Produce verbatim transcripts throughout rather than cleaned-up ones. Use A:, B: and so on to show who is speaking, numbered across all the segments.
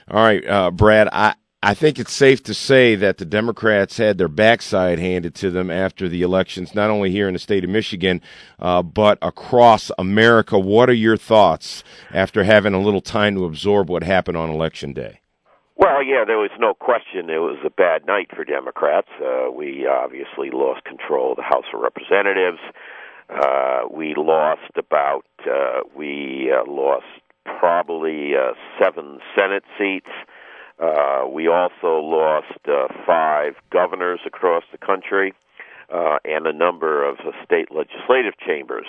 A: All right, uh, Brad, I, I think it's safe to say that the Democrats had their backside handed to them after the elections, not only here in the state of Michigan, uh, but across America. What are your thoughts after having a little time to absorb what happened on Election Day?
B: Well, yeah, there was no question it was a bad night for Democrats. Uh, we obviously lost control of the House of Representatives. Uh, we lost about, uh, we uh, lost probably uh, seven Senate seats. Uh, we also lost uh, five governors across the country uh, and a number of uh, state legislative chambers.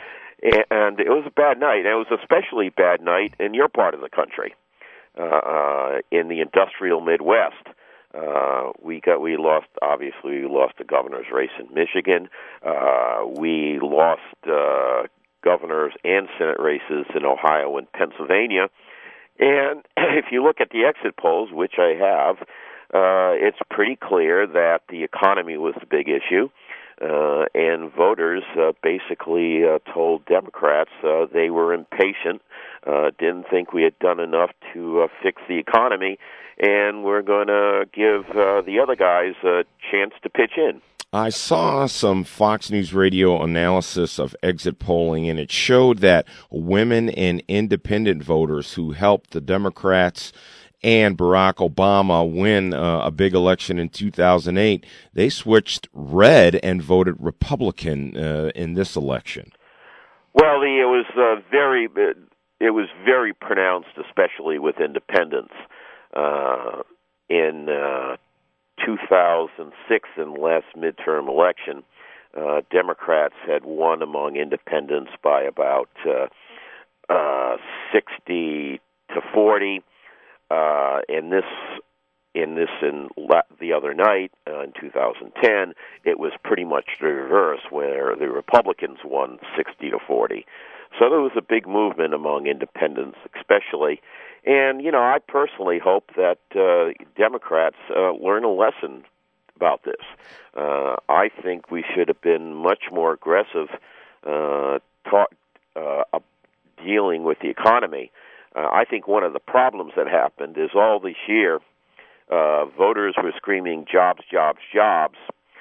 B: And it was a bad night. And it was an especially bad night in your part of the country, uh, uh, in the industrial Midwest. Uh, we got, we lost, obviously, we lost the governor's race in Michigan. Uh, we lost uh, governors and Senate races in Ohio and Pennsylvania. And if you look at the exit polls, which I have, uh, it's pretty clear that the economy was the big issue. Uh, and voters uh, basically uh, told Democrats uh, they were impatient, uh, didn't think we had done enough to uh, fix the economy, and we're going to give uh, the other guys a chance to pitch in.
A: I saw some Fox News Radio analysis of exit polling, and it showed that women and independent voters who helped the Democrats and Barack Obama win uh, a big election in two thousand eight, they switched red and voted Republican uh, in this election.
B: Well, the, it was uh, very it was very pronounced, especially with independents. Uh, in uh, two thousand six, in the last midterm election, uh, Democrats had won among independents by about uh, uh, sixty to forty. Uh, and this, in this, in la- the other night uh, in two thousand ten, it was pretty much the reverse, where the Republicans won sixty to forty. So there was a big movement among independents, especially. And you know, I personally hope that uh, Democrats uh, learn a lesson about this. Uh, I think we should have been much more aggressive, uh, taught, uh, dealing with the economy. Uh, I think one of the problems that happened is all this year, uh, voters were screaming jobs, jobs, jobs,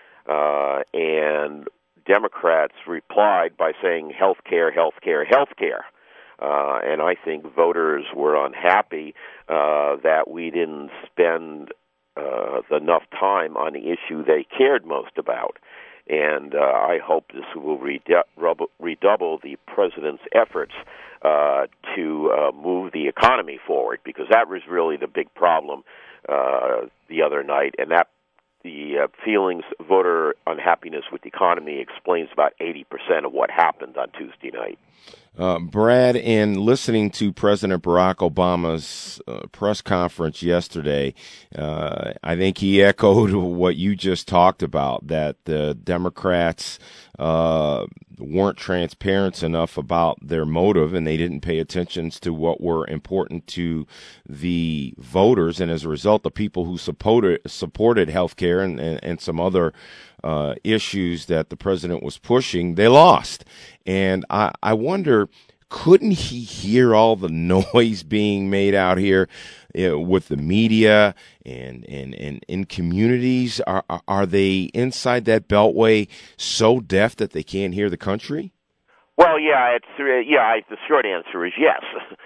B: uh, and Democrats replied by saying health care, health care, health care. Uh, and I think voters were unhappy uh, that we didn't spend uh, enough time on the issue they cared most about. And uh, I hope this will redouble, redouble the president's efforts uh, to uh, move the economy forward, because that was really the big problem uh, the other night. And that the uh, feelings, voter unhappiness with the economy explains about eighty percent of what happened on Tuesday night.
A: Uh, Brad, in listening to President Barack Obama's uh, press conference yesterday, uh, I think he echoed what you just talked about, that the Democrats uh, weren't transparent enough about their motive, and they didn't pay attention to what were important to the voters. And as a result, the people who supported, supported health care and, and, and some other uh, issues that the president was pushing, they lost. And I, I wonder, couldn't he hear all the noise being made out here uh, with the media and, and, and in communities? Are, are they inside that beltway so deaf that they can't hear the country?
B: Well, yeah, it's uh, yeah. I, the short answer is yes.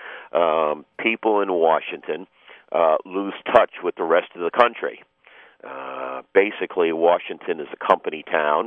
B: um, people in Washington uh, lose touch with the rest of the country. Uh, basically, Washington is a company town.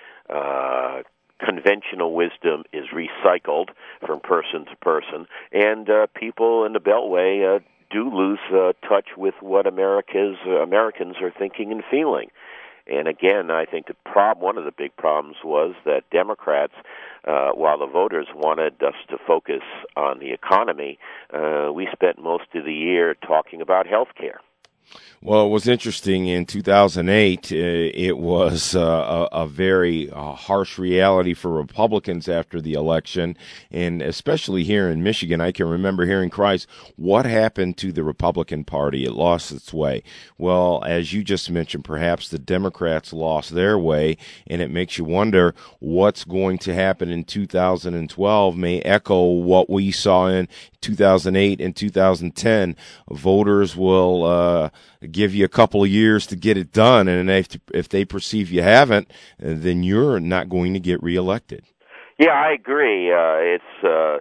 B: Uh, conventional wisdom is recycled from person to person, and uh, people in the Beltway uh, do lose uh, touch with what America's uh, Americans are thinking and feeling. And again, I think the prob- one of the big problems was that Democrats, uh, while the voters wanted us to focus on the economy, uh, we spent most of the year talking about health care.
A: Well, it was interesting. In two thousand eight, uh, it was uh, a, a very uh, harsh reality for Republicans after the election, and especially here in Michigan. I can remember hearing cries, what happened to the Republican Party? It lost its way. Well, as you just mentioned, perhaps the Democrats lost their way, and it makes you wonder what's going to happen in two thousand twelve may echo what we saw in two thousand eight and two thousand ten. Voters will uh, give you a couple of years to get it done, and if if they perceive you haven't, then you're not going to get reelected.
B: Yeah, I agree. Uh, it's uh,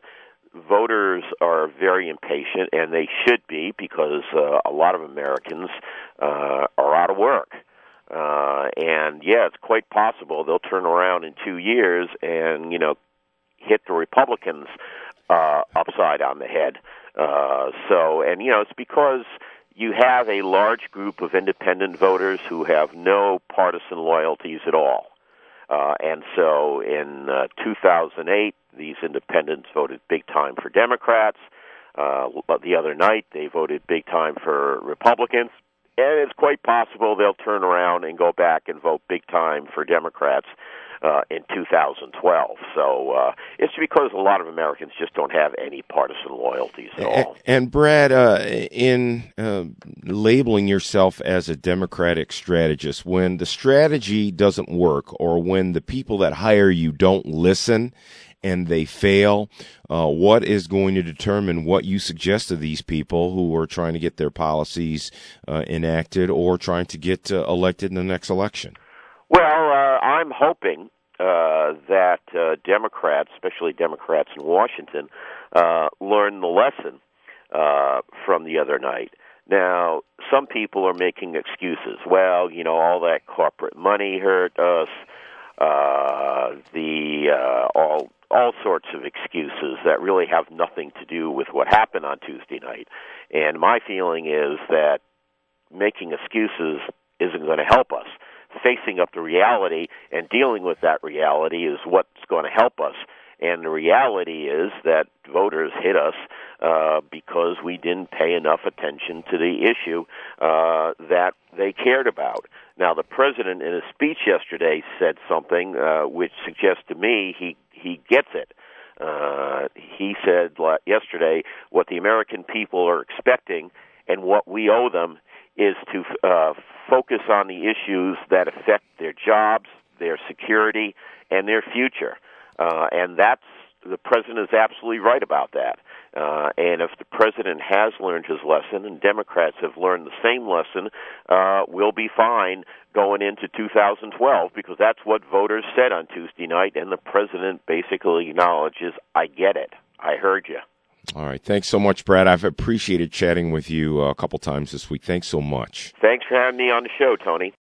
B: voters are very impatient, and they should be, because uh, a lot of Americans uh, are out of work. Uh, and yeah, it's quite possible they'll turn around in two years and, you know, hit the Republicans uh, upside on the head. Uh, so, and you know, it's because you have a large group of independent voters who have no partisan loyalties at all. Uh, and so in uh, two thousand eight, these independents voted big time for Democrats. Uh, but the other night, they voted big time for Republicans. And it's quite possible they'll turn around and go back and vote big time for Democrats uh, in two thousand twelve. So uh, it's because a lot of Americans just don't have any partisan loyalties at all.
A: And, and Brad, uh, in uh, labeling yourself as a Democratic strategist, when the strategy doesn't work, or when the people that hire you don't listen and they fail, uh, what is going to determine what you suggest to these people who are trying to get their policies uh, enacted or trying to get uh, elected in the next election?
B: Well, uh, I'm hoping uh, that uh, Democrats, especially Democrats in Washington, uh, learn the lesson uh, from the other night. Now, some people are making excuses. Well, you know, all that corporate money hurt us. Uh, the uh, all all sorts of excuses that really have nothing to do with what happened on Tuesday night. And my feeling is that making excuses isn't going to help us. Facing up to reality and dealing with that reality is what's going to help us. And the reality is that voters hit us uh, because we didn't pay enough attention to the issue uh, that they cared about. Now, the president in his speech yesterday said something uh, which suggests to me he, he gets it. Uh, he said yesterday what the American people are expecting and what we owe them is to uh, focus on the issues that affect their jobs, their security, and their future. Uh, and that's, the president is absolutely right about that. Uh, and if the president has learned his lesson and Democrats have learned the same lesson, uh, we'll be fine going into two thousand twelve, because that's what voters said on Tuesday night, and the president basically acknowledges, I get it. I heard you.
A: All right. Thanks so much, Brad. I've appreciated chatting with you a couple times this week. Thanks so much.
B: Thanks for having me on the show, Tony.